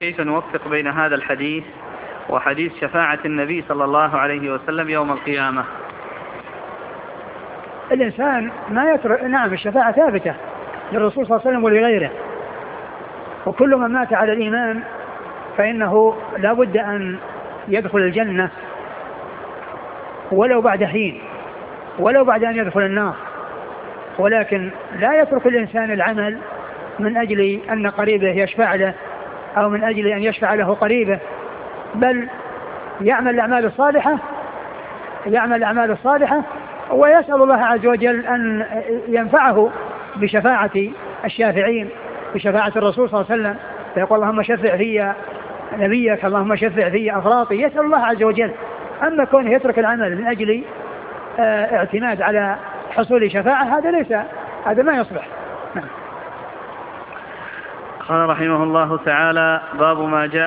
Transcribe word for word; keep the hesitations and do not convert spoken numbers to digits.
كيف نوفق بين هذا الحديث وحديث شفاعة النبي صلى الله عليه وسلم يوم القيامة؟ الإنسان ما يترك، نعم الشفاعة ثابتة للرسول صلى الله عليه وسلم ولغيره، وكل من مات على الإيمان فإنه لا بد أن يدخل الجنة ولو بعد حين، ولو بعد أن يدخل النار، ولكن لا يترك الإنسان العمل من أجل أن قريبه يشفع له أو من أجل أن يشفع له قريبه، بل يعمل الأعمال الصالحة يعمل الأعمال الصالحة ويسأل الله عز وجل أن ينفعه بشفاعة الشافعين، بشفاعة الرسول صلى الله عليه وسلم، فيقول اللهم شفع في نبيك، اللهم شفع في أفراطي، يسأل الله عز وجل. أما كونه يترك العمل من أجل اعتماد على حصول شفاعة هذا ليس، هذا ما يصلح. قال رحمه الله تعالى: باب ما جاء